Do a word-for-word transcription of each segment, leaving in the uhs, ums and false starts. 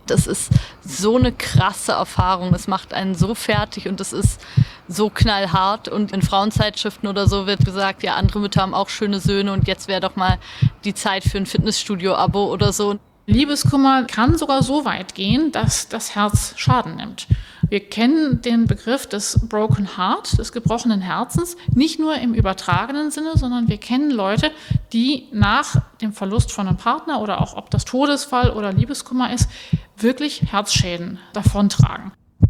Das ist so eine krasse Erfahrung. Es macht einen so fertig und es ist so knallhart. Und in Frauenzeitschriften oder so wird gesagt, ja, andere Mütter haben auch schöne Söhne und jetzt wäre doch mal die Zeit für ein Fitnessstudio-Abo oder so. Liebeskummer kann sogar so weit gehen, dass das Herz Schaden nimmt. Wir kennen den Begriff des Broken Heart, des gebrochenen Herzens, nicht nur im übertragenen Sinne, sondern wir kennen Leute, die nach dem Verlust von einem Partner oder auch ob das Todesfall oder Liebeskummer ist, wirklich Herzschäden davontragen.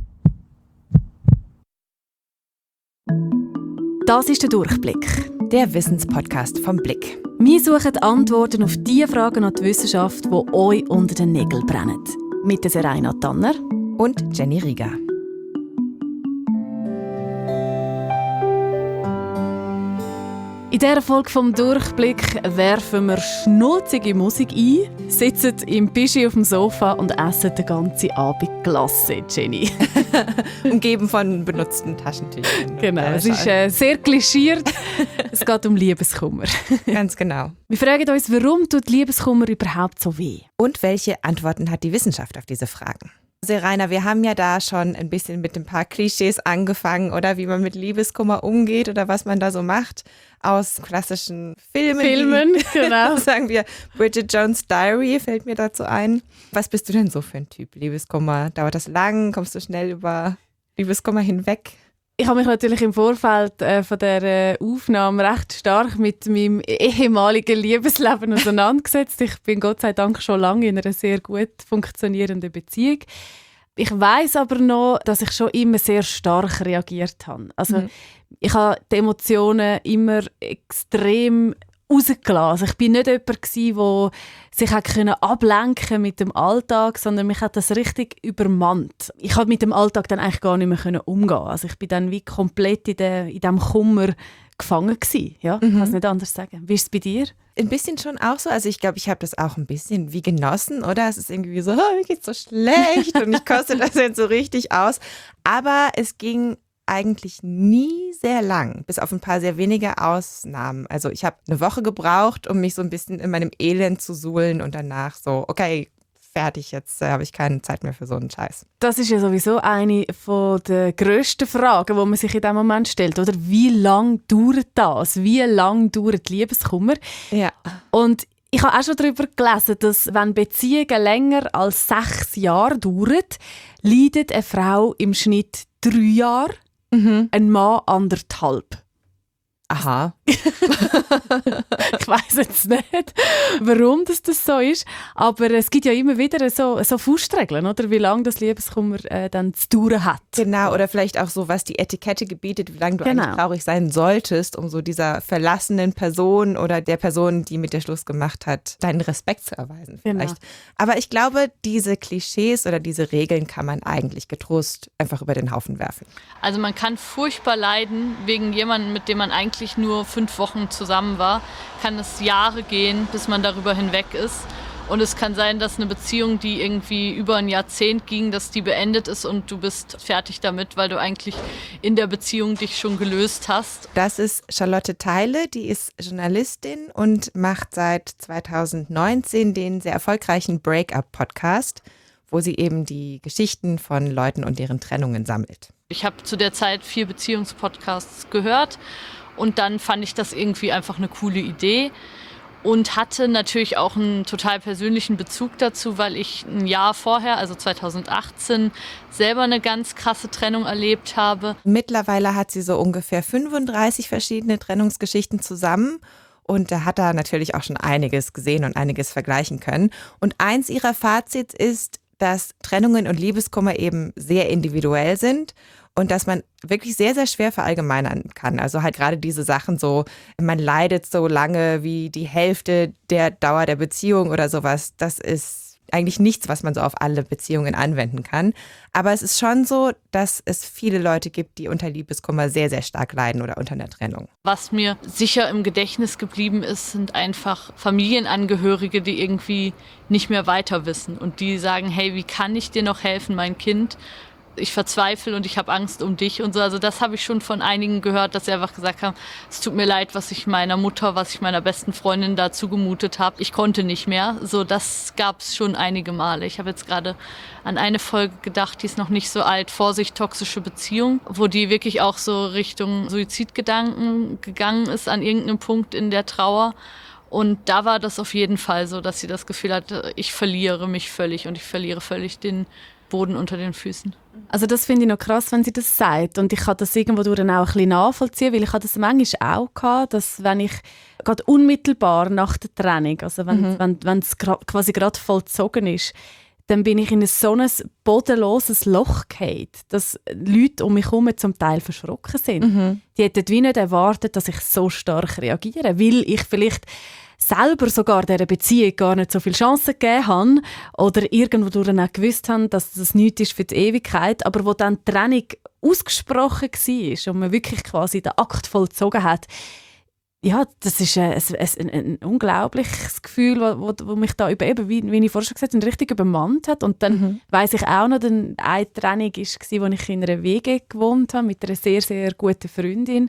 Das ist der Durchblick, der Wissenspodcast vom Blick. Wir suchen Antworten auf die Fragen an die Wissenschaft, die euch unter den Nägeln brennen. Mit der Serena Tanner und Jenny Rieger. In dieser Folge vom Durchblick werfen wir schnulzige Musik ein, sitzen im Pischi auf dem Sofa und essen den ganzen Abend Glasse, Jenny. Umgeben von benutzten Taschentüchern. Genau, es ist äh, sehr klischiert. Es geht um Liebeskummer. Ganz genau. Wir fragen uns, warum tut Liebeskummer überhaupt so weh? Und welche Antworten hat die Wissenschaft auf diese Fragen? Rainer, wir haben ja da schon ein bisschen mit ein paar Klischees angefangen, oder wie man mit Liebeskummer umgeht oder was man da so macht aus klassischen Filmen. Filmen, wie, genau. Sagen wir, Bridget Jones' Diary fällt mir dazu ein. Was bist du denn so für ein Typ? Liebeskummer, dauert das lang? Kommst du schnell über Liebeskummer hinweg? Ich habe mich natürlich im Vorfeld äh, von dieser Aufnahme recht stark mit meinem ehemaligen Liebesleben auseinandergesetzt. Ich bin Gott sei Dank schon lange in einer sehr gut funktionierenden Beziehung. Ich weiss aber noch, dass ich schon immer sehr stark reagiert habe. Also mhm. ich habe die Emotionen immer extrem rausgelassen. Also ich bin nicht jemand gewesen, der sich ablenken konnte mit dem Alltag, sondern mich hat das richtig übermannt. Ich konnte mit dem Alltag dann eigentlich gar nicht mehr umgehen. Also ich bin dann wie komplett in, de, in diesem Kummer gefangen gewesen. Ja, ich mhm. kann es nicht anders sagen. Wie ist es bei dir? Ein bisschen schon auch so. Also ich glaube, ich habe das auch ein bisschen wie genossen, oder? Es ist irgendwie so, oh, mir geht's so schlecht und ich koste das jetzt so richtig aus. Aber es ging eigentlich nie sehr lang, bis auf ein paar sehr wenige Ausnahmen. Also ich habe eine Woche gebraucht, um mich so ein bisschen in meinem Elend zu suhlen und danach so, okay, fertig, jetzt äh, habe ich keine Zeit mehr für so einen Scheiß. Das ist ja sowieso eine von der grössten Fragen, die man sich in diesem Moment stellt, oder? Wie lange dauert das? Wie lange dauert Liebeskummer? Ja. Und ich habe auch schon darüber gelesen, dass wenn Beziehungen länger als sechs Jahre dauern, leidet eine Frau im Schnitt drei Jahre, mhm. ein Mann anderthalb. Aha. Ich weiss jetzt nicht, warum das, das so ist, aber es gibt ja immer wieder so, so Faustregeln, oder? Wie lange das Liebeskummer äh, dann zu dauern hat. Genau, oder vielleicht auch so, was die Etikette gebietet, wie lange du genau. eigentlich traurig sein solltest, um so dieser verlassenen Person oder der Person, die mit dir Schluss gemacht hat, deinen Respekt zu erweisen vielleicht. Genau. Aber ich glaube, diese Klischees oder diese Regeln kann man eigentlich getrost einfach über den Haufen werfen. Also man kann furchtbar leiden wegen jemandem, mit dem man eigentlich nur fünf Wochen zusammen war, kann es Jahre gehen, bis man darüber hinweg ist. Und es kann sein, dass eine Beziehung, die irgendwie über ein Jahrzehnt ging, dass die beendet ist und du bist fertig damit, weil du eigentlich in der Beziehung dich schon gelöst hast. Das ist Charlotte Theile, die ist Journalistin und macht seit zweitausendneunzehn den sehr erfolgreichen Break-up-Podcast, wo sie eben die Geschichten von Leuten und deren Trennungen sammelt. Ich habe zu der Zeit vier Beziehungspodcasts gehört. Und dann fand ich das irgendwie einfach eine coole Idee und hatte natürlich auch einen total persönlichen Bezug dazu, weil ich ein Jahr vorher, also zweitausendachtzehn, selber eine ganz krasse Trennung erlebt habe. Mittlerweile hat sie so ungefähr fünfunddreißig verschiedene Trennungsgeschichten zusammen. Und da hat er natürlich auch schon einiges gesehen und einiges vergleichen können. Und eins ihrer Fazits ist, dass Trennungen und Liebeskummer eben sehr individuell sind. Und dass man wirklich sehr, sehr schwer verallgemeinern kann. Also halt gerade diese Sachen so, man leidet so lange wie die Hälfte der Dauer der Beziehung oder sowas. Das ist eigentlich nichts, was man so auf alle Beziehungen anwenden kann. Aber es ist schon so, dass es viele Leute gibt, die unter Liebeskummer sehr, sehr stark leiden oder unter einer Trennung. Was mir sicher im Gedächtnis geblieben ist, sind einfach Familienangehörige, die irgendwie nicht mehr weiter wissen. Und die sagen, hey, wie kann ich dir noch helfen, mein Kind? ich verzweifle und ich habe Angst um dich und so. Also das habe ich schon von einigen gehört, dass sie einfach gesagt haben, es tut mir leid, was ich meiner Mutter, was ich meiner besten Freundin da zugemutet habe. Ich konnte nicht mehr. So, das gab es schon einige Male. Ich habe jetzt gerade an eine Folge gedacht, die ist noch nicht so alt, Vorsicht, toxische Beziehung, wo die wirklich auch so Richtung Suizidgedanken gegangen ist an irgendeinem Punkt in der Trauer. Und da war das auf jeden Fall so, dass sie das Gefühl hatte, ich verliere mich völlig und ich verliere völlig den Boden unter den Füßen. Also das finde ich noch krass, wenn sie das sagt. Und ich kann das irgendwo durch auch ein bisschen nachvollziehen, weil ich habe das manchmal auch gehabt, dass wenn ich gerade unmittelbar nach der Trennung, also wenn mhm. wenn, wenn es gra- quasi gerade vollzogen ist, dann bin ich in ein so ein bodenloses Loch gefallen, dass Leute um mich herum zum Teil verschrocken sind. Mhm. Die hätten wie nicht erwartet, dass ich so stark reagiere, weil ich vielleicht selber sogar dieser Beziehung gar nicht so viele Chancen gegeben habe oder irgendwo durch auch gewusst habe, dass das nichts ist für die Ewigkeit, aber wo dann die Trennung ausgesprochen war und man wirklich quasi den Akt vollzogen hat, ja, das ist ein, ein, ein, ein unglaubliches Gefühl, wo, wo mich da über, eben, wie, wie ich vorhin schon gesagt habe, richtig übermannt hat. Und dann mhm. weiss ich auch noch, dass eine Trennung war, als ich in einer W G gewohnt habe mit einer sehr, sehr guten Freundin.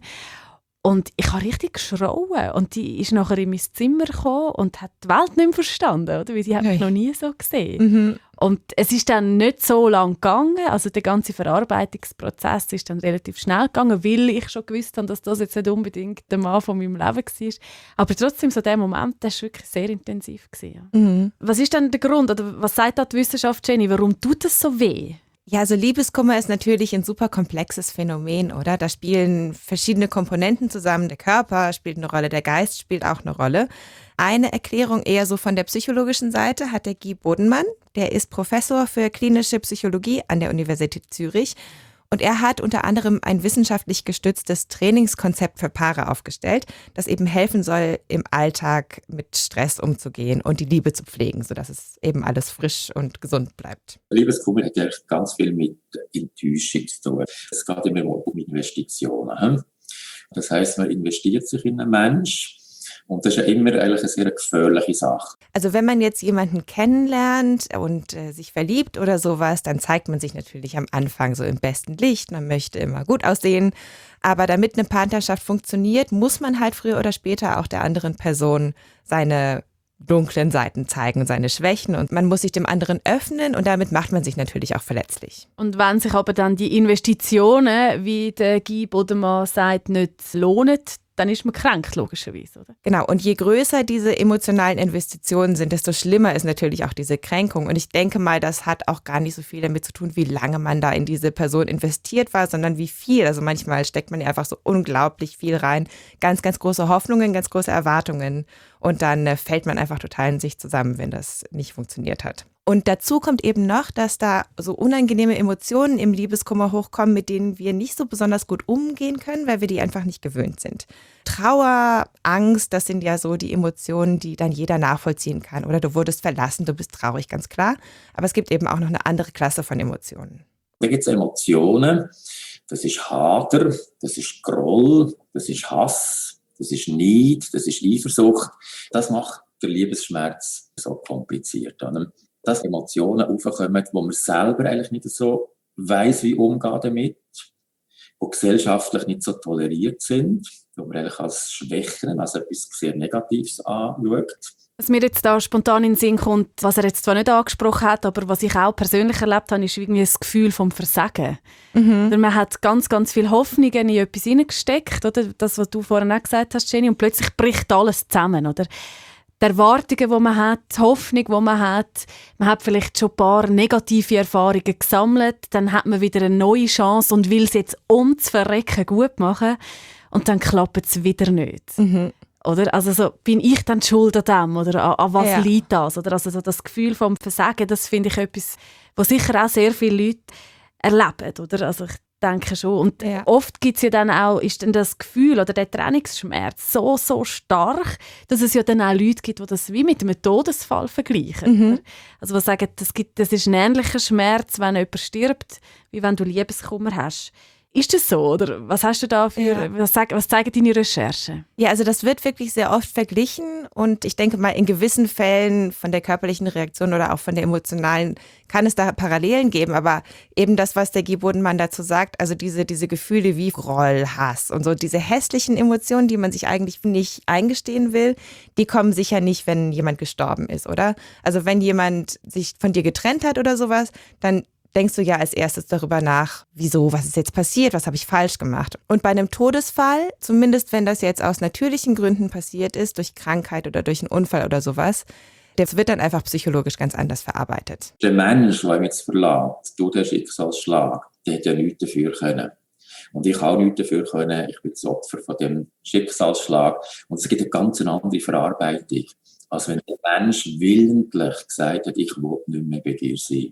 Und ich habe richtig geschrauen. Und die ist nachher in mein Zimmer gekommen und hat die Welt nicht mehr verstanden, oder? Weil sie hat mich noch nie so gesehen. Mhm. Und es ist dann nicht so lang gegangen. Also der ganze Verarbeitungsprozess ist dann relativ schnell gegangen, weil ich schon gewusst habe, dass das jetzt nicht unbedingt der Mann von meinem Leben war. Aber trotzdem, so der Moment, der war wirklich sehr intensiv. Ja. Mhm. Was ist denn der Grund, oder was sagt da die Wissenschaft, Jenny? Warum tut das so weh? Ja, also Liebeskummer ist natürlich ein super komplexes Phänomen, oder? Da spielen verschiedene Komponenten zusammen. Der Körper spielt eine Rolle, der Geist spielt auch eine Rolle. Eine Erklärung eher so von der psychologischen Seite hat der Guy Bodenmann. Der ist Professor für klinische Psychologie an der Universität Zürich. Und er hat unter anderem ein wissenschaftlich gestütztes Trainingskonzept für Paare aufgestellt, das eben helfen soll, im Alltag mit Stress umzugehen und die Liebe zu pflegen, sodass es eben alles frisch und gesund bleibt. Liebeskummer hat ja ganz viel mit Enttäuschung zu tun. Es geht immer um Investitionen. Das heisst, man investiert sich in einen Menschen. Und das ist ja immer eigentlich eine sehr gefährliche Sache. Also wenn man jetzt jemanden kennenlernt und äh, sich verliebt oder sowas, dann zeigt man sich natürlich am Anfang so im besten Licht. Man möchte immer gut aussehen. Aber damit eine Partnerschaft funktioniert, muss man halt früher oder später auch der anderen Person seine dunklen Seiten zeigen, seine Schwächen. Und man muss sich dem anderen öffnen und damit macht man sich natürlich auch verletzlich. Und wenn sich aber dann die Investitionen, wie der Guy Bodenmann sagt, nicht lohnen, dann ist man krank, logischerweise, oder? Genau, und je größer diese emotionalen Investitionen sind, desto schlimmer ist natürlich auch diese Kränkung. Und ich denke mal, das hat auch gar nicht so viel damit zu tun, wie lange man da in diese Person investiert war, sondern wie viel. Also manchmal steckt man ja einfach so unglaublich viel rein. Ganz, ganz große Hoffnungen, ganz große Erwartungen. Und dann äh, fällt man einfach total in sich zusammen, wenn das nicht funktioniert hat. Und dazu kommt eben noch, dass da so unangenehme Emotionen im Liebeskummer hochkommen, mit denen wir nicht so besonders gut umgehen können, weil wir die einfach nicht gewöhnt sind. Trauer, Angst, das sind ja so die Emotionen, die dann jeder nachvollziehen kann. Oder du wurdest verlassen, du bist traurig, ganz klar. Aber es gibt eben auch noch eine andere Klasse von Emotionen. Da gibt es Emotionen, das ist Hader, das ist Groll, das ist Hass, das ist Neid, das ist Eifersucht. Das macht den Liebesschmerz so kompliziert. Dass Emotionen aufkommen, wo man selber eigentlich nicht so weiss, wie umgehen damit, die gesellschaftlich nicht so toleriert sind, wo man eigentlich als Schwächen, als etwas sehr Negatives anschaut. Was mir jetzt da spontan in den Sinn kommt, was er jetzt zwar nicht angesprochen hat, aber was ich auch persönlich erlebt habe, ist irgendwie das Gefühl vom Versagen. Mhm. Man hat ganz, ganz viel Hoffnung in etwas hineingesteckt, oder? Das, was du vorhin auch gesagt hast, Jenny, und plötzlich bricht alles zusammen, oder? Die Erwartungen, die man hat, die Hoffnung, die man hat. Man hat vielleicht schon ein paar negative Erfahrungen gesammelt. Dann hat man wieder eine neue Chance und will es jetzt um zu verrecken gut machen. Und dann klappt es wieder nicht. Mhm. Oder? Also so, bin ich dann schuld an dem? Oder an, an was ja. liegt das? Oder? Also so das Gefühl vom Versagen, das finde ich etwas, was sicher auch sehr viele Leute erleben. Oder? Also ich denke schon. Und ja. oft gibt es ja dann auch, ist dann das Gefühl oder der Trennungsschmerz so, so stark, dass es ja dann auch Leute gibt, die das wie mit einem Todesfall vergleichen. Mhm. Also die sagen, das, gibt, das ist ein ähnlicher Schmerz, wenn jemand stirbt, wie wenn du Liebeskummer hast. Ist das so? Oder was hast du da für, ja. was, sag, was zeigen deine Recherchen? Ja, also das wird wirklich sehr oft verglichen und ich denke mal, in gewissen Fällen von der körperlichen Reaktion oder auch von der emotionalen kann es da Parallelen geben, aber eben das, was der Guy Bodenmann dazu sagt, also diese, diese Gefühle wie Groll, Hass und so, diese hässlichen Emotionen, die man sich eigentlich nicht eingestehen will, die kommen sicher nicht, wenn jemand gestorben ist, oder? Also wenn jemand sich von dir getrennt hat oder sowas, dann denkst du ja als erstes darüber nach, wieso, was ist jetzt passiert, was habe ich falsch gemacht. Und bei einem Todesfall, zumindest wenn das jetzt aus natürlichen Gründen passiert ist, durch Krankheit oder durch einen Unfall oder sowas, das wird dann einfach psychologisch ganz anders verarbeitet. Der Mensch, der ihn jetzt verlässt, durch den Schicksalsschlag, der hat ja nichts dafür können. Und ich habe auch nichts dafür können, ich bin das Opfer von dem Schicksalsschlag. Und es gibt eine ganz andere Verarbeitung, als wenn der Mensch willentlich gesagt hat, ich will nicht mehr bei dir sein.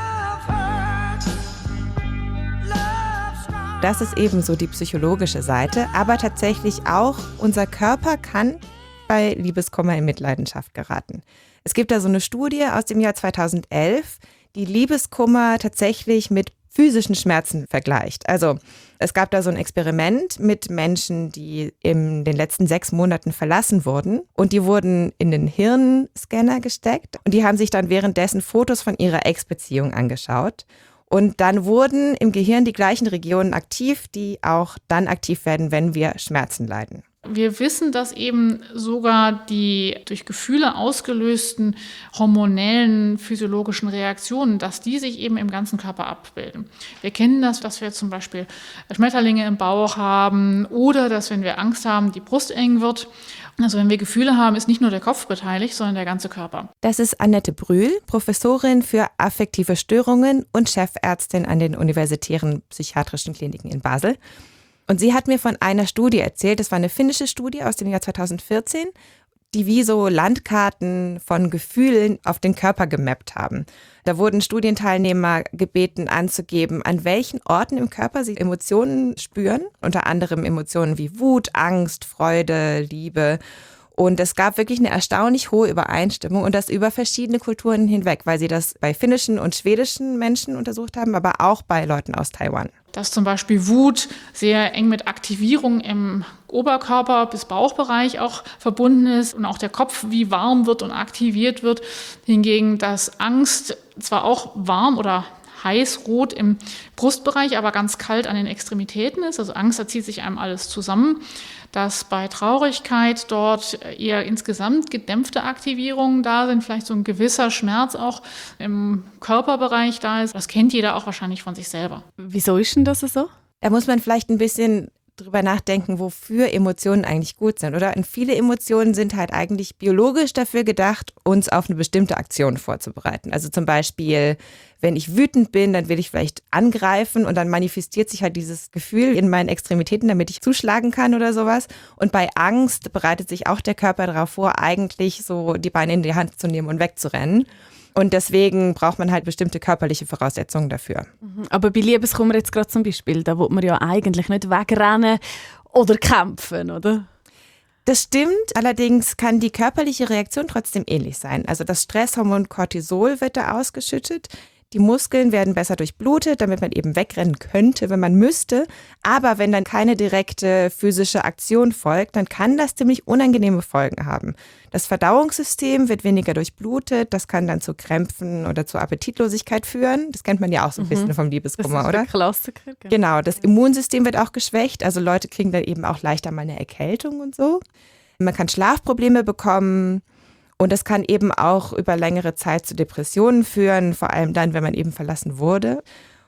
Das ist ebenso die psychologische Seite, aber tatsächlich auch unser Körper kann bei Liebeskummer in Mitleidenschaft geraten. Es gibt da so eine Studie aus dem Jahr zweitausendelf, die Liebeskummer tatsächlich mit physischen Schmerzen vergleicht. Also es gab da so ein Experiment mit Menschen, die in den letzten sechs Monaten verlassen wurden und die wurden in den Hirnscanner gesteckt und die haben sich dann währenddessen Fotos von ihrer Ex-Beziehung angeschaut. Und dann wurden im Gehirn die gleichen Regionen aktiv, die auch dann aktiv werden, wenn wir Schmerzen leiden. Wir wissen, dass eben sogar die durch Gefühle ausgelösten hormonellen physiologischen Reaktionen, dass die sich eben im ganzen Körper abbilden. Wir kennen das, dass wir zum Beispiel Schmetterlinge im Bauch haben oder dass, wenn wir Angst haben, die Brust eng wird. Also wenn wir Gefühle haben, ist nicht nur der Kopf beteiligt, sondern der ganze Körper. Das ist Annette Brühl, Professorin für affektive Störungen und Chefärztin an den Universitären Psychiatrischen Kliniken in Basel. Und sie hat mir von einer Studie erzählt, das war eine finnische Studie aus dem Jahr zweitausendvierzehn, die wie so Landkarten von Gefühlen auf den Körper gemappt haben. Da wurden Studienteilnehmer gebeten anzugeben, an welchen Orten im Körper sie Emotionen spüren, unter anderem Emotionen wie Wut, Angst, Freude, Liebe. Und es gab wirklich eine erstaunlich hohe Übereinstimmung und das über verschiedene Kulturen hinweg, weil sie das bei finnischen und schwedischen Menschen untersucht haben, aber auch bei Leuten aus Taiwan. Dass zum Beispiel Wut sehr eng mit Aktivierung im Oberkörper bis Bauchbereich auch verbunden ist und auch der Kopf wie warm wird und aktiviert wird. Hingegen, dass Angst zwar auch warm oder heiß-rot im Brustbereich, aber ganz kalt an den Extremitäten ist. Also Angst, da zieht sich einem alles zusammen. Dass bei Traurigkeit dort eher insgesamt gedämpfte Aktivierungen da sind, vielleicht so ein gewisser Schmerz auch im Körperbereich da ist. Das kennt jeder auch wahrscheinlich von sich selber. Wieso ist denn das so? Da muss man vielleicht ein bisschen drüber nachdenken, wofür Emotionen eigentlich gut sind, oder? Und viele Emotionen sind halt eigentlich biologisch dafür gedacht, uns auf eine bestimmte Aktion vorzubereiten. Also zum Beispiel, wenn ich wütend bin, dann will ich vielleicht angreifen und dann manifestiert sich halt dieses Gefühl in meinen Extremitäten, damit ich zuschlagen kann oder sowas. Und bei Angst bereitet sich auch der Körper darauf vor, eigentlich so die Beine in die Hand zu nehmen und wegzurennen. Und deswegen braucht man halt bestimmte körperliche Voraussetzungen dafür. Aber bei Liebeskummer jetzt gerade zum Beispiel, da will man ja eigentlich nicht wegrennen oder kämpfen, oder? Das stimmt, allerdings kann die körperliche Reaktion trotzdem ähnlich sein. Also das Stresshormon Cortisol wird da ausgeschüttet. Die Muskeln werden besser durchblutet, damit man eben wegrennen könnte, wenn man müsste. Aber wenn dann keine direkte physische Aktion folgt, dann kann das ziemlich unangenehme Folgen haben. Das Verdauungssystem wird weniger durchblutet, das kann dann zu Krämpfen oder zu Appetitlosigkeit führen. Das kennt man ja auch so ein bisschen mhm. vom Liebeskummer, oder? Das ist ein Klassiker. Genau. genau, das Immunsystem wird auch geschwächt, also Leute kriegen dann eben auch leichter mal eine Erkältung und so. Man kann Schlafprobleme bekommen. Und das kann eben auch über längere Zeit zu Depressionen führen, vor allem dann, wenn man eben verlassen wurde.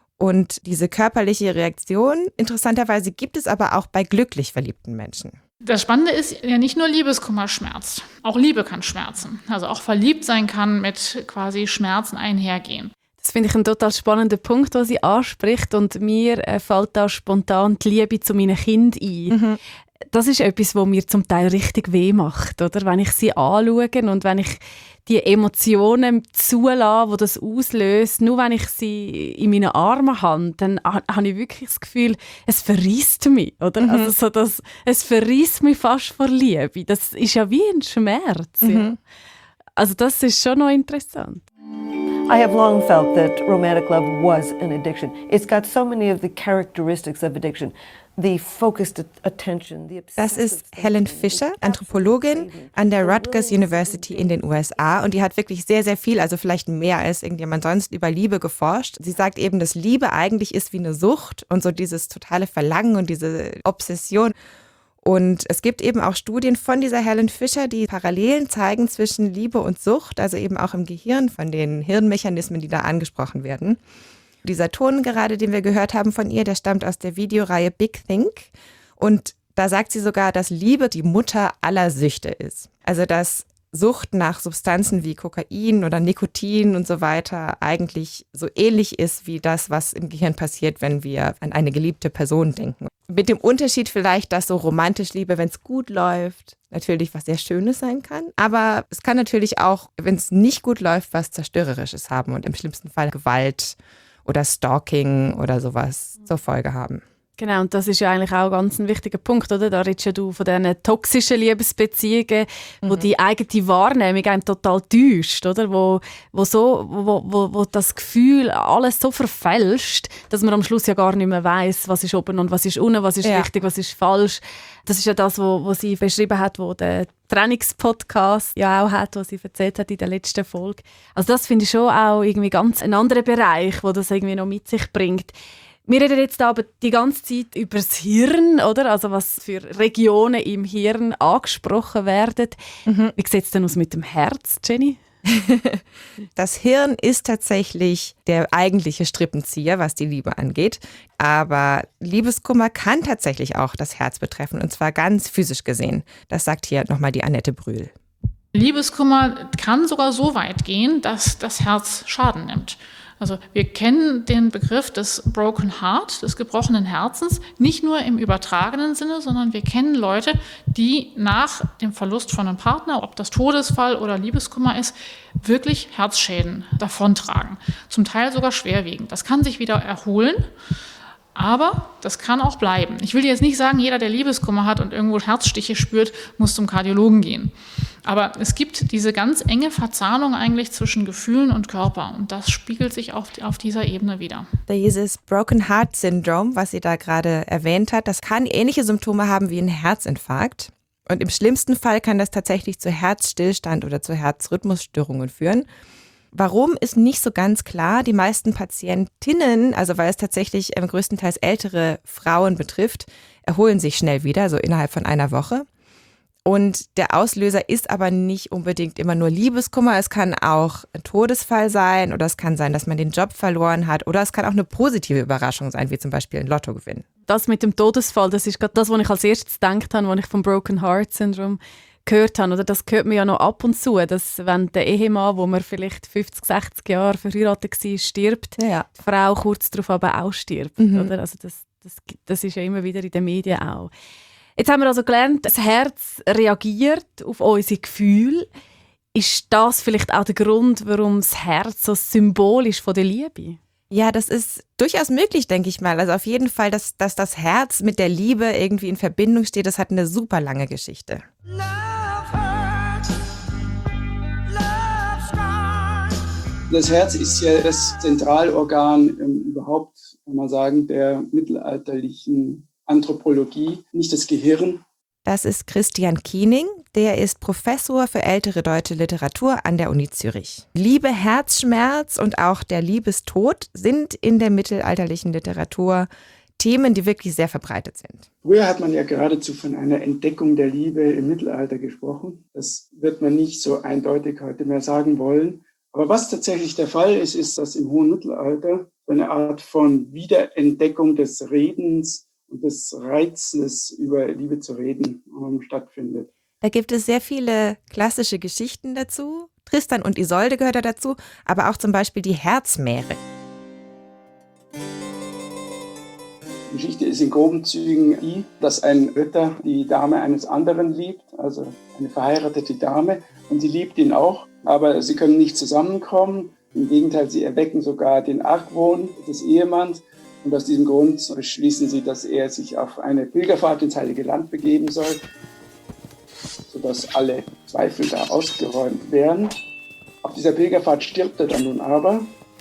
Und diese körperliche Reaktion, interessanterweise, gibt es aber auch bei glücklich verliebten Menschen. Das Spannende ist ja nicht nur Liebeskummer schmerzt, auch Liebe kann schmerzen. Also auch verliebt sein kann mit quasi Schmerzen einhergehen. Das finde ich einen total spannenden Punkt, den sie anspricht. Und mir äh, fällt da spontan die Liebe zu meinen Kindern ein. Mhm. Das ist etwas, was mir zum Teil richtig weh macht, oder? Wenn ich sie anschaue und wenn ich die Emotionen zulasse, die das auslöst, nur wenn ich sie in meinen Armen habe, dann habe ich wirklich das Gefühl, es verrisst mich, oder? Mhm. Also so das, es verrisst mich fast vor Liebe. Das ist ja wie ein Schmerz. Mhm. Ja. Also das ist schon noch interessant. I have long felt that romantic love was an addiction. It's got so many of the characteristics of addiction. The focused attention, the Das ist Helen Fisher, Anthropologin an der Rutgers University in den U S A. Und die hat wirklich sehr, sehr viel, also vielleicht mehr als irgendjemand sonst, über Liebe geforscht. Sie sagt eben, dass Liebe eigentlich ist wie eine Sucht und so dieses totale Verlangen und diese Obsession. Und es gibt eben auch Studien von dieser Helen Fisher, die Parallelen zeigen zwischen Liebe und Sucht, also eben auch im Gehirn von den Hirnmechanismen, die da angesprochen werden. Dieser Ton gerade, den wir gehört haben von ihr, der stammt aus der Videoreihe Big Think. Und da sagt sie sogar, dass Liebe die Mutter aller Süchte ist. Also dass Sucht nach Substanzen wie Kokain oder Nikotin und so weiter eigentlich so ähnlich ist wie das, was im Gehirn passiert, wenn wir an eine geliebte Person denken. Mit dem Unterschied vielleicht, dass so romantisch Liebe, wenn es gut läuft, natürlich was sehr Schönes sein kann. Aber es kann natürlich auch, wenn es nicht gut läuft, was Zerstörerisches haben und im schlimmsten Fall Gewalt oder Stalking oder sowas zur Folge haben. Genau, und das ist ja eigentlich auch ganz ein wichtiger Punkt, oder? Da redest ja du von diesen toxischen Liebesbeziehungen, mhm. wo die eigene Wahrnehmung einem total täuscht, oder? Wo, wo, so, wo, wo, wo das Gefühl alles so verfälscht, dass man am Schluss ja gar nicht mehr weiss, was ist oben und was ist unten, was ist ja. richtig, was ist falsch. Das ist ja das, was wo sie beschrieben hat, wo der Trainingspodcast ja auch hat, was sie erzählt hat in der letzten Folge. Also das finde ich schon auch irgendwie ganz ein anderer Bereich, wo das irgendwie noch mit sich bringt. Wir reden jetzt aber die ganze Zeit über das Hirn, oder? Also was für Regionen im Hirn angesprochen werden. Mhm. Wie sieht es denn aus mit dem Herz, Jenny? Das Hirn ist tatsächlich der eigentliche Strippenzieher, was die Liebe angeht. Aber Liebeskummer kann tatsächlich auch das Herz betreffen, und zwar ganz physisch gesehen. Das sagt hier nochmal die Annette Brühl. Liebeskummer kann sogar so weit gehen, dass das Herz Schaden nimmt. Also wir kennen den Begriff des Broken Heart, des gebrochenen Herzens, nicht nur im übertragenen Sinne, sondern wir kennen Leute, die nach dem Verlust von einem Partner, ob das Todesfall oder Liebeskummer ist, wirklich Herzschäden davontragen. Zum Teil sogar schwerwiegend. Das kann sich wieder erholen, aber das kann auch bleiben. Ich will jetzt nicht sagen, jeder, der Liebeskummer hat und irgendwo Herzstiche spürt, muss zum Kardiologen gehen. Aber es gibt diese ganz enge Verzahnung eigentlich zwischen Gefühlen und Körper. Und das spiegelt sich auf, auf dieser Ebene wieder. Dieses Broken Heart Syndrome, was sie da gerade erwähnt hat, das kann ähnliche Symptome haben wie ein Herzinfarkt. Und im schlimmsten Fall kann das tatsächlich zu Herzstillstand oder zu Herzrhythmusstörungen führen. Warum, ist nicht so ganz klar. Die meisten Patientinnen, also weil es tatsächlich ähm, größtenteils ältere Frauen betrifft, erholen sich schnell wieder, so innerhalb von einer Woche. Und der Auslöser ist aber nicht unbedingt immer nur Liebeskummer. Es kann auch ein Todesfall sein oder es kann sein, dass man den Job verloren hat oder es kann auch eine positive Überraschung sein, wie zum Beispiel ein Lottogewinn. Das mit dem Todesfall, das ist gerade das, was ich als erstes gedacht habe, als ich vom Broken Heart Syndrome gehört habe. Oder das hört man ja noch ab und zu, dass wenn der Ehemann, wo man vielleicht fünfzig, sechzig Jahre verheiratet war, stirbt, ja. die Frau kurz darauf aber auch stirbt. Mhm. Oder? Also das, das, das ist ja immer wieder in den Medien auch. Jetzt haben wir also gelernt, das Herz reagiert auf unsere Gefühle. Ist das vielleicht auch der Grund, warum das Herz so symbolisch von der Liebe? Ja, das ist durchaus möglich, denke ich mal. Also auf jeden Fall, dass, dass das Herz mit der Liebe irgendwie in Verbindung steht, das hat eine super lange Geschichte. Das Herz ist ja das Zentralorgan ähm, überhaupt, kann man sagen, der mittelalterlichen Anthropologie, nicht das Gehirn. Das ist Christian Kiening, der ist Professor für ältere deutsche Literatur an der Uni Zürich. Liebe, Herzschmerz und auch der Liebestod sind in der mittelalterlichen Literatur Themen, die wirklich sehr verbreitet sind. Früher hat man ja geradezu von einer Entdeckung der Liebe im Mittelalter gesprochen. Das wird man nicht so eindeutig heute mehr sagen wollen. Aber was tatsächlich der Fall ist, ist, dass im hohen Mittelalter eine Art von Wiederentdeckung des Redens und des Reizes, über Liebe zu reden, um, stattfindet. Da gibt es sehr viele klassische Geschichten dazu. Tristan und Isolde gehört da dazu, aber auch zum Beispiel die Herzmeere. Die Geschichte ist in groben Zügen die, dass ein Ritter die Dame eines anderen liebt, also eine verheiratete Dame, und sie liebt ihn auch, aber sie können nicht zusammenkommen. Im Gegenteil, sie erwecken sogar den Argwohn des Ehemanns. Und aus diesem Grund beschließen sie, dass er sich auf eine Pilgerfahrt ins Heilige Land begeben soll, sodass alle Zweifel da ausgeräumt werden. Ab Auf dieser Pilgerfahrt stirbt er dann nun aber.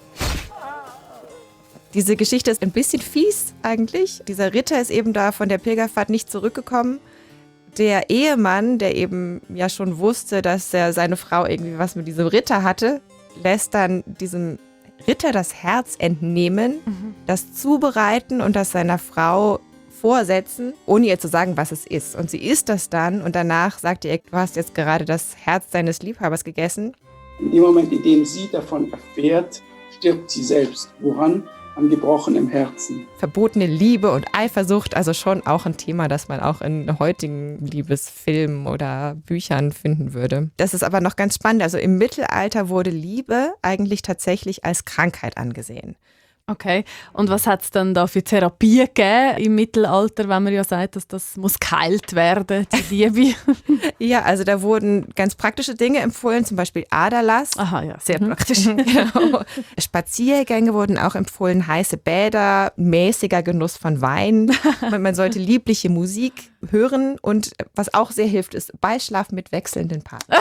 Diese Geschichte ist ein bisschen fies eigentlich. Dieser Ritter ist eben da von der Pilgerfahrt nicht zurückgekommen. Der Ehemann, der eben ja schon wusste, dass er seine Frau irgendwie was mit diesem Ritter hatte, lässt dann diesem Ritter das Herz entnehmen, mhm. das zubereiten und das seiner Frau vorsetzen, ohne ihr zu sagen, was es ist. Und sie isst das dann und danach sagt ihr, du hast jetzt gerade das Herz deines Liebhabers gegessen. In dem Moment, in dem sie davon erfährt, stirbt sie selbst. Woran? An gebrochenem Herzen. Verbotene Liebe und Eifersucht, also schon auch ein Thema, das man auch in heutigen Liebesfilmen oder Büchern finden würde. Das ist aber noch ganz spannend. Also im Mittelalter wurde Liebe eigentlich tatsächlich als Krankheit angesehen. Okay, und was hat es dann da für Therapie gegeben im Mittelalter, wenn man ja sagt, dass das muss geheilt werden, die Liebe? Ja, also da wurden ganz praktische Dinge empfohlen, zum Beispiel Aderlass. Aha, ja, sehr praktisch. Genau. Spaziergänge wurden auch empfohlen, heiße Bäder, mäßiger Genuss von Wein. Man sollte liebliche Musik hören und was auch sehr hilft, ist Beischlaf mit wechselnden Partnern.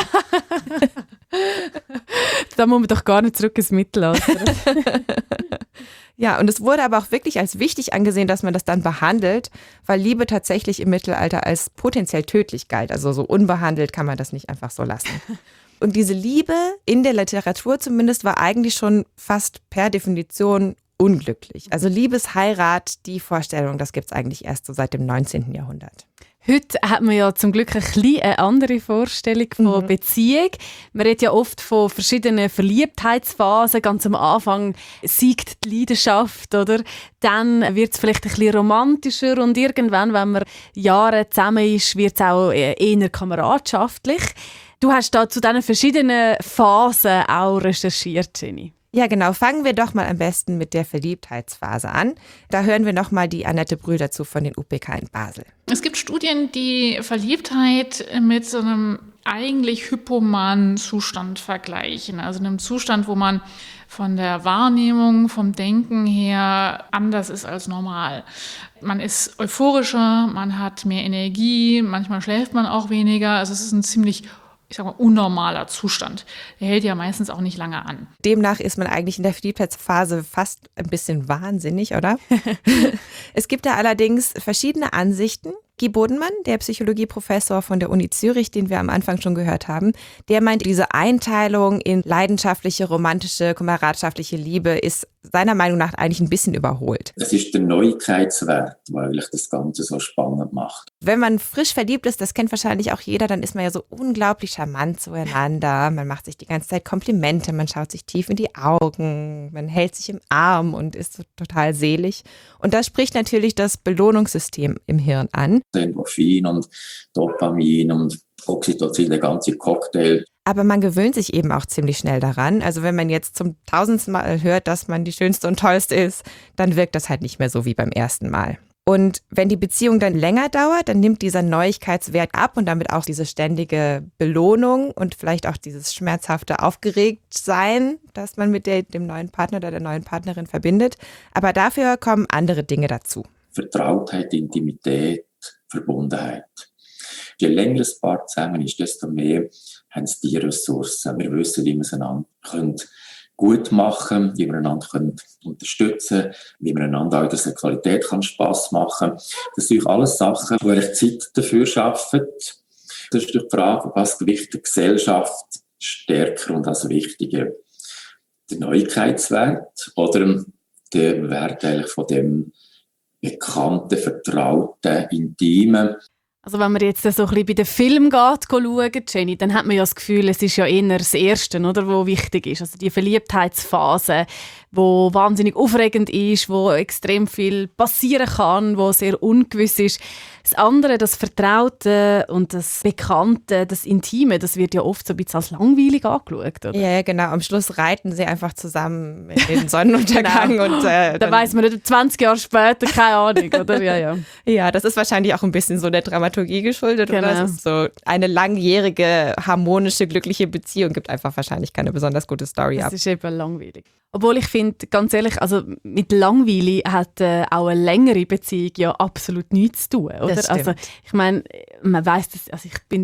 Da muss man doch gar nicht zurück ins Mittelalter. Ja, und es wurde aber auch wirklich als wichtig angesehen, dass man das dann behandelt, weil Liebe tatsächlich im Mittelalter als potenziell tödlich galt. Also so unbehandelt kann man das nicht einfach so lassen. Und diese Liebe, in der Literatur zumindest, war eigentlich schon fast per Definition unglücklich. Also Liebesheirat, die Vorstellung, das gibt es eigentlich erst so seit dem neunzehnten Jahrhundert. Heute hat man ja zum Glück ein bisschen eine andere Vorstellung von mhm. Beziehung. Man redet ja oft von verschiedenen Verliebtheitsphasen. Ganz am Anfang siegt die Leidenschaft, oder? Dann wird es vielleicht ein bisschen romantischer und irgendwann, wenn man Jahre zusammen ist, wird es auch eher kameradschaftlich. Du hast da zu diesen verschiedenen Phasen auch recherchiert, Jenny. Ja, genau. Fangen wir doch mal am besten mit der Verliebtheitsphase an. Da hören wir noch mal die Annette Brühl dazu von den U P K in Basel. Es gibt Studien, die Verliebtheit mit so einem eigentlich hypomanen Zustand vergleichen. Also einem Zustand, wo man von der Wahrnehmung, vom Denken her anders ist als normal. Man ist euphorischer, man hat mehr Energie, manchmal schläft man auch weniger. Also es ist ein ziemlich ich sag mal, unnormaler Zustand. Der hält ja meistens auch nicht lange an. Demnach ist man eigentlich in der Verliebtheitsphase fast ein bisschen wahnsinnig, oder? Es gibt da allerdings verschiedene Ansichten. Guy Bodenmann, der Psychologieprofessor von der Uni Zürich, den wir am Anfang schon gehört haben, der meint, diese Einteilung in leidenschaftliche, romantische, kameradschaftliche Liebe ist seiner Meinung nach eigentlich ein bisschen überholt. Es ist der Neuigkeitswert, weil ich das Ganze so spannend macht. Wenn man frisch verliebt ist, das kennt wahrscheinlich auch jeder, dann ist man ja so unglaublich charmant zueinander. Man macht sich die ganze Zeit Komplimente, man schaut sich tief in die Augen, man hält sich im Arm und ist so total selig. Und das spricht natürlich das Belohnungssystem im Hirn an. Endorphin und Dopamin und Oxytocin, der ganze Cocktail. Aber man gewöhnt sich eben auch ziemlich schnell daran. Also wenn man jetzt zum tausendsten Mal hört, dass man die Schönste und Tollste ist, dann wirkt das halt nicht mehr so wie beim ersten Mal. Und wenn die Beziehung dann länger dauert, dann nimmt dieser Neuigkeitswert ab und damit auch diese ständige Belohnung und vielleicht auch dieses schmerzhafte Aufgeregtsein, das man mit der, dem neuen Partner oder der neuen Partnerin verbindet. Aber dafür kommen andere Dinge dazu. Vertrautheit, Intimität, Verbundenheit. Je länger ein Paar zusammen ist, desto mehr haben sie die Ressourcen. Wir wissen, wie wir es einander gut machen können, wie wir einander unterstützen können, wie wir einander auch in der Qualität kann Spass machen kann. Das sind alles Sachen, wo ich Zeit dafür arbeite. Das ist die Frage, was gewichtet die Gesellschaft stärker und als wichtiger? Der Neuigkeitswert oder der Wert eigentlich von dem bekannten, vertrauten, intimen? Also wenn man jetzt so ein bisschen bei den Film geht, schauen, Jenny, dann hat man ja das Gefühl, es ist ja eher das Erste, oder, was wichtig ist. Also die Verliebtheitsphase, wo wahnsinnig aufregend ist, wo extrem viel passieren kann, wo sehr ungewiss ist. Das andere, das Vertraute und das Bekannte, das Intime, das wird ja oft so ein bisschen als langweilig angeschaut, oder? Ja, genau. Am Schluss reiten sie einfach zusammen in den Sonnenuntergang. Genau. Und, äh, da weiss man nicht, zwanzig Jahre später, keine Ahnung, oder? Ja, ja. Ja, das ist wahrscheinlich auch ein bisschen so der Dramaturgie geschuldet. Genau. Oder? Es ist so eine langjährige, harmonische, glückliche Beziehung gibt einfach wahrscheinlich keine besonders gute Story das ab. Das ist eben langweilig. Obwohl ich finde, ganz ehrlich, also mit Langweile hat äh, auch eine längere Beziehung ja absolut nichts zu tun, oder? Das also ich meine, man weiss das, also ich bin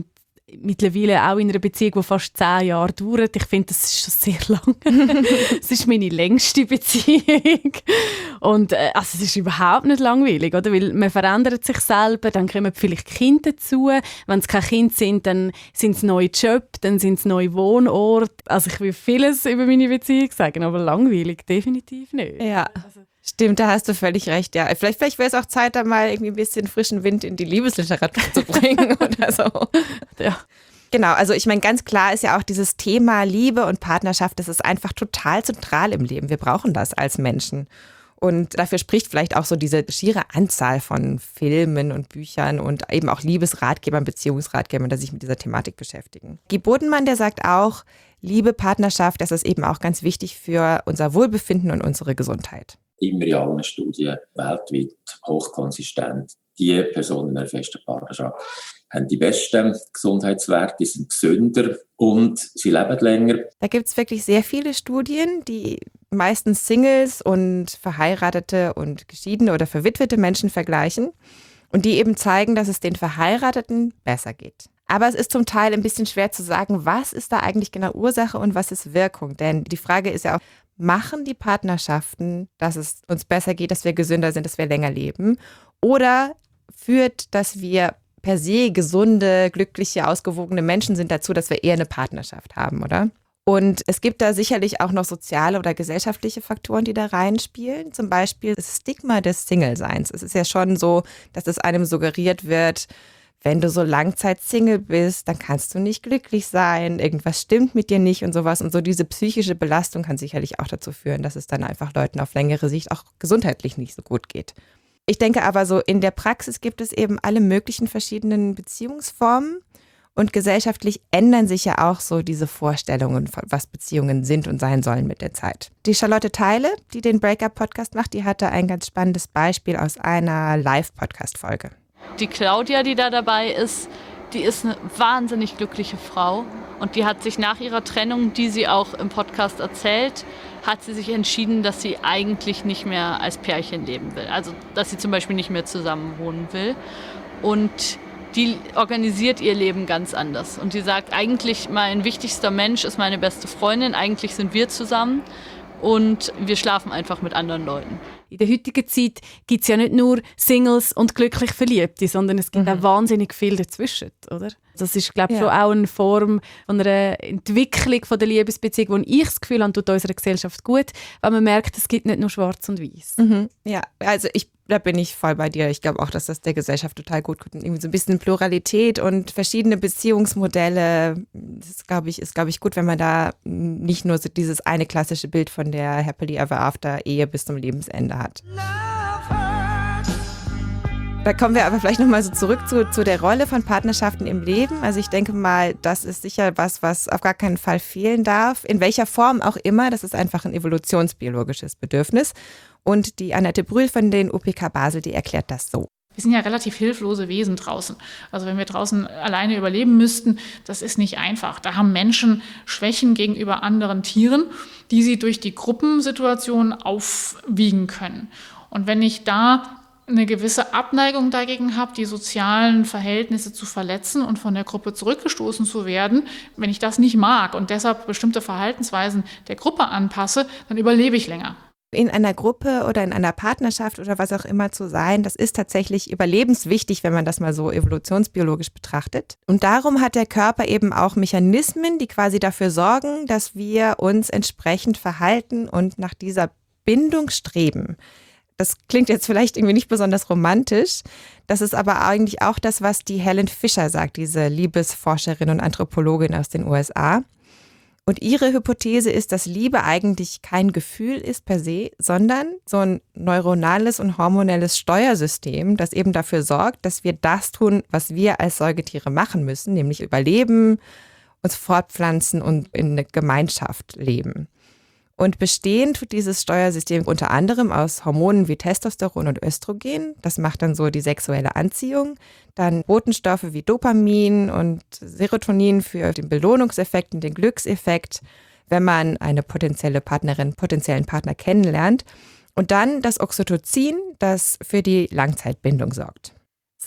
mittlerweile auch in einer Beziehung, die fast zehn Jahre dauert. Ich finde, das ist schon sehr lang. Es ist meine längste Beziehung. Und äh, also es ist überhaupt nicht langweilig, oder? Weil man verändert sich selber, dann kommen vielleicht Kinder dazu. Wenn es keine Kinder sind, dann sind es neue Jobs, dann sind es neue Wohnorte. Also ich will vieles über meine Beziehung sagen, aber langweilig definitiv nicht. Ja. Stimmt, da hast du völlig recht. Ja, vielleicht, vielleicht wäre es auch Zeit, da mal irgendwie ein bisschen frischen Wind in die Liebesliteratur zu bringen oder so. Ja. Genau, also ich meine, ganz klar ist ja auch dieses Thema Liebe und Partnerschaft, das ist einfach total zentral im Leben. Wir brauchen das als Menschen. Und dafür spricht vielleicht auch so diese schiere Anzahl von Filmen und Büchern und eben auch Liebesratgebern, Beziehungsratgebern, die sich mit dieser Thematik beschäftigen. Guy Bodenmann, der sagt auch, Liebe, Partnerschaft, das ist eben auch ganz wichtig für unser Wohlbefinden und unsere Gesundheit. Immer in allen Studien weltweit hochkonsistent. Die Personen in einer festen Partnerschaft haben die besten Gesundheitswerte, sind gesünder und sie leben länger. Da gibt es wirklich sehr viele Studien, die meistens Singles und verheiratete und geschiedene oder verwitwete Menschen vergleichen und die eben zeigen, dass es den Verheirateten besser geht. Aber es ist zum Teil ein bisschen schwer zu sagen, was ist da eigentlich genau Ursache und was ist Wirkung. Denn die Frage ist ja auch, machen die Partnerschaften, dass es uns besser geht, dass wir gesünder sind, dass wir länger leben? Oder führt, dass wir per se gesunde, glückliche, ausgewogene Menschen sind dazu, dass wir eher eine Partnerschaft haben, oder? Und es gibt da sicherlich auch noch soziale oder gesellschaftliche Faktoren, die da reinspielen. Zum Beispiel das Stigma des Single-Seins. Es ist ja schon so, dass es einem suggeriert wird, wenn du so Langzeit-Single bist, dann kannst du nicht glücklich sein, irgendwas stimmt mit dir nicht und sowas. Und so diese psychische Belastung kann sicherlich auch dazu führen, dass es dann einfach Leuten auf längere Sicht auch gesundheitlich nicht so gut geht. Ich denke aber so, in der Praxis gibt es eben alle möglichen verschiedenen Beziehungsformen und gesellschaftlich ändern sich ja auch so diese Vorstellungen, was Beziehungen sind und sein sollen mit der Zeit. Die Charlotte Theile, die den Breakup-Podcast macht, die hatte ein ganz spannendes Beispiel aus einer Live-Podcast-Folge. Die Claudia, die da dabei ist, die ist eine wahnsinnig glückliche Frau und die hat sich nach ihrer Trennung, die sie auch im Podcast erzählt, hat sie sich entschieden, dass sie eigentlich nicht mehr als Pärchen leben will. Also, dass sie zum Beispiel nicht mehr zusammen wohnen will. Und die organisiert ihr Leben ganz anders. Und die sagt, eigentlich mein wichtigster Mensch ist meine beste Freundin, eigentlich sind wir zusammen und wir schlafen einfach mit anderen Leuten. In der heutigen Zeit gibt es ja nicht nur Singles und glücklich Verliebte, sondern es gibt mhm. auch wahnsinnig viel dazwischen, oder? Das ist, glaube ich, ja. schon auch eine Form von einer Entwicklung von der Liebesbeziehung, wo ich das Gefühl habe, tut unserer Gesellschaft gut, weil man merkt, es gibt nicht nur schwarz und weiß. Mhm. Ja, also ich, da bin ich voll bei dir. Ich glaube auch, dass das der Gesellschaft total gut tut. Irgendwie so ein bisschen Pluralität und verschiedene Beziehungsmodelle. Das, glaube ich, ist, glaube ich, gut, wenn man da nicht nur so dieses eine klassische Bild von der Happily Ever After Ehe bis zum Lebensende hat. Da kommen wir aber vielleicht nochmal so zurück zu, zu der Rolle von Partnerschaften im Leben. Also ich denke mal, das ist sicher was, was auf gar keinen Fall fehlen darf. In welcher Form auch immer, das ist einfach ein evolutionsbiologisches Bedürfnis. Und die Annette Brühl von den U P K Basel, die erklärt das so. Wir sind ja relativ hilflose Wesen draußen. Also wenn wir draußen alleine überleben müssten, das ist nicht einfach. Da haben Menschen Schwächen gegenüber anderen Tieren, die sie durch die Gruppensituation aufwiegen können. Und wenn ich da eine gewisse Abneigung dagegen habe, die sozialen Verhältnisse zu verletzen und von der Gruppe zurückgestoßen zu werden, wenn ich das nicht mag und deshalb bestimmte Verhaltensweisen der Gruppe anpasse, dann überlebe ich länger. In einer Gruppe oder in einer Partnerschaft oder was auch immer zu sein, das ist tatsächlich überlebenswichtig, wenn man das mal so evolutionsbiologisch betrachtet. Und darum hat der Körper eben auch Mechanismen, die quasi dafür sorgen, dass wir uns entsprechend verhalten und nach dieser Bindung streben. Das klingt jetzt vielleicht irgendwie nicht besonders romantisch. Das ist aber eigentlich auch das, was die Helen Fisher sagt, diese Liebesforscherin und Anthropologin aus den U S A. Und ihre Hypothese ist, dass Liebe eigentlich kein Gefühl ist per se, sondern so ein neuronales und hormonelles Steuersystem, das eben dafür sorgt, dass wir das tun, was wir als Säugetiere machen müssen, nämlich überleben, uns fortpflanzen und in einer Gemeinschaft leben. Und bestehen tut dieses Steuersystem unter anderem aus Hormonen wie Testosteron und Östrogen. Das macht dann so die sexuelle Anziehung. Dann Botenstoffe wie Dopamin und Serotonin für den Belohnungseffekt und den Glückseffekt, wenn man eine potenzielle Partnerin, potenziellen Partner kennenlernt. Und dann das Oxytocin, das für die Langzeitbindung sorgt. Das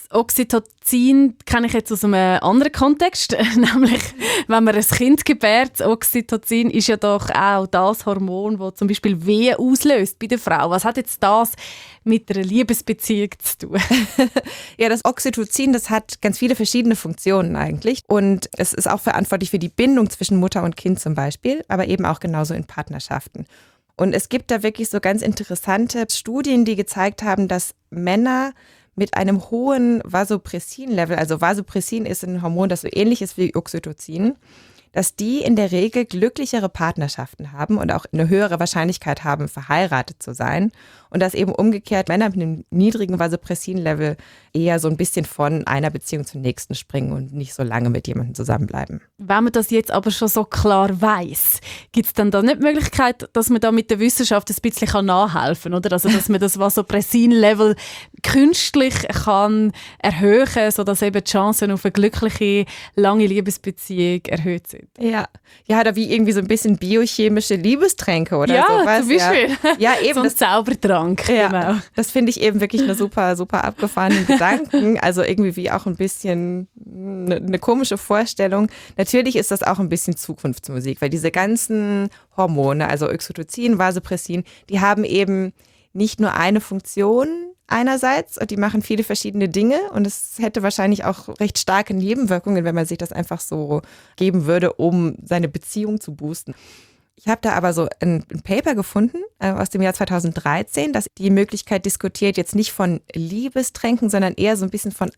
Oxytocin kenne ich jetzt aus einem anderen Kontext, nämlich wenn man ein Kind gebärt. Oxytocin ist ja doch auch das Hormon, das zum Beispiel Wehen auslöst bei der Frau. Was hat jetzt das mit einer Liebesbeziehung zu tun? Ja, das Oxytocin, das hat ganz viele verschiedene Funktionen eigentlich. Und es ist auch verantwortlich für die Bindung zwischen Mutter und Kind zum Beispiel, aber eben auch genauso in Partnerschaften. Und es gibt da wirklich so ganz interessante Studien, die gezeigt haben, dass Männer mit einem hohen Vasopressin-Level, also Vasopressin ist ein Hormon, das so ähnlich ist wie Oxytocin, dass die in der Regel glücklichere Partnerschaften haben und auch eine höhere Wahrscheinlichkeit haben, verheiratet zu sein. Und dass eben umgekehrt Männer mit einem niedrigen Vasopressin-Level eher so ein bisschen von einer Beziehung zur nächsten springen und nicht so lange mit jemandem zusammenbleiben. Wenn man das jetzt aber schon so klar weiss, gibt es dann da nicht die Möglichkeit, dass man da mit der Wissenschaft ein bisschen nachhelfen kann, oder? Also, dass man das Vasopressin-Level künstlich kann erhöhen, sodass eben die Chancen auf eine glückliche, lange Liebesbeziehung erhöht sind. Ja, ja, da wie irgendwie so ein bisschen biochemische Liebestränke oder ja, sowas. Zum Beispiel. Ja, ja eben. So ein das, Zaubertrank. Ja, genau. Das finde ich eben wirklich eine super, super abgefahrene Gedanken. Also irgendwie wie auch ein bisschen eine, eine komische Vorstellung. Natürlich ist das auch ein bisschen Zukunftsmusik, weil diese ganzen Hormone, also Oxytocin, Vasopressin, die haben eben nicht nur eine Funktion einerseits und die machen viele verschiedene Dinge und es hätte wahrscheinlich auch recht starke Nebenwirkungen, wenn man sich das einfach so geben würde, um seine Beziehung zu boosten. Ich habe da aber so ein, ein Paper gefunden äh, aus dem Jahr zweitausenddreizehn, das die Möglichkeit diskutiert, jetzt nicht von Liebestränken, sondern eher so ein bisschen von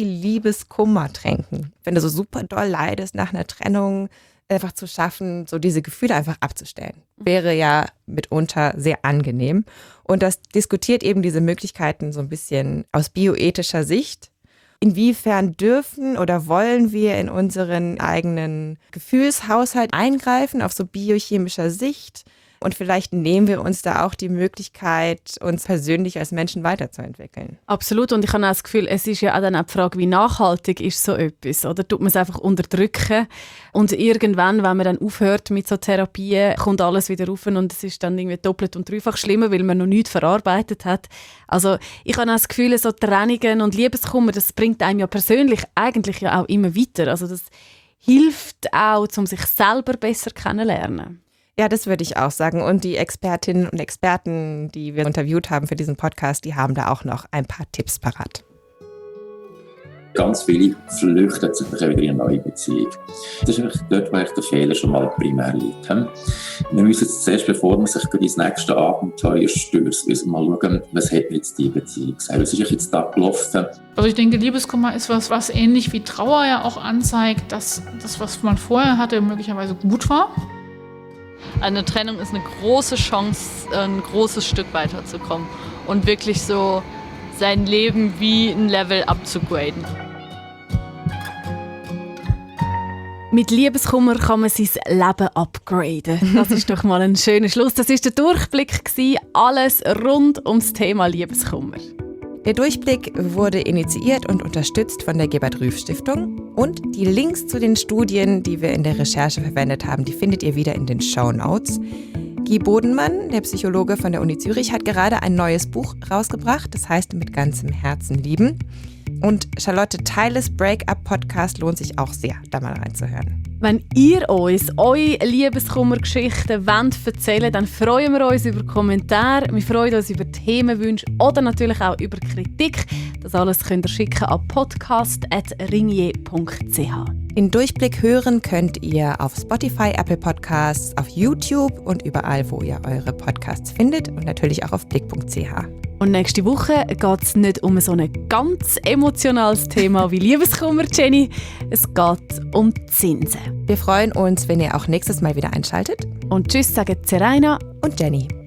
Anti-Liebeskummertränken. Wenn du so super doll leidest nach einer Trennung, einfach zu schaffen, so diese Gefühle einfach abzustellen. Wäre ja mitunter sehr angenehm. Und das diskutiert eben diese Möglichkeiten so ein bisschen aus bioethischer Sicht. Inwiefern dürfen oder wollen wir in unseren eigenen Gefühlshaushalt eingreifen auf so biochemischer Sicht? Und vielleicht nehmen wir uns da auch die Möglichkeit, uns persönlich als Menschen weiterzuentwickeln. Absolut. Und ich habe auch das Gefühl, es ist ja auch dann auch die Frage, wie nachhaltig ist so etwas? Oder tut man es einfach unterdrücken? Und irgendwann, wenn man dann aufhört mit so Therapien, kommt alles wieder rauf und es ist dann irgendwie doppelt und dreifach schlimmer, weil man noch nichts verarbeitet hat. Also ich habe auch das Gefühl, so Trennungen und Liebeskummer, das bringt einem ja persönlich eigentlich ja auch immer weiter. Also das hilft auch, um sich selber besser kennenzulernen. Ja, das würde ich auch sagen. Und die Expertinnen und Experten, die wir interviewt haben für diesen Podcast, die haben da auch noch ein paar Tipps parat. Ganz viele flüchten sich wieder in eine neue Beziehung. Das ist dort, wo der Fehler schon mal primär liegt. Wir müssen jetzt zuerst, bevor man sich ins nächste Abenteuer stürzt, mal schauen, was hat jetzt die Beziehung gesagt. Was ist jetzt da gelaufen? Also ich denke, Liebeskummer ist was, was ähnlich wie Trauer ja auch anzeigt, dass das, was man vorher hatte, möglicherweise gut war. Eine Trennung ist eine große Chance, ein großes Stück weiterzukommen und wirklich so sein Leben wie ein Level upzugraden. Mit Liebeskummer kann man sein Leben upgraden. Das ist doch mal ein schöner Schluss. Das war der Durchblick, alles rund ums Thema Liebeskummer. Der Durchblick wurde initiiert und unterstützt von der Gebert-Rüff-Stiftung. Und die Links zu den Studien, die wir in der Recherche verwendet haben, die findet ihr wieder in den Shownotes. Guy Bodenmann, der Psychologe von der Uni Zürich, hat gerade ein neues Buch rausgebracht. Das heißt Mit ganzem Herzen lieben. Und Charlotte Theiles Break-up-Podcast lohnt sich auch sehr, da mal reinzuhören. Wenn ihr uns eure Liebeskummergeschichten wollt erzählen, dann freuen wir uns über Kommentare, wir freuen uns über Themenwünsche oder natürlich auch über Kritik. Das alles könnt ihr schicken an podcast at ringier punkt c h. Den Durchblick hören könnt ihr auf Spotify, Apple Podcasts, auf YouTube und überall, wo ihr eure Podcasts findet und natürlich auch auf blick punkt c h. Und nächste Woche geht es nicht um so ein ganz emotionales Thema wie Liebeskummer, Jenny. Es geht um Zinsen. Wir freuen uns, wenn ihr auch nächstes Mal wieder einschaltet. Und tschüss sagen Zeraina und Jenny.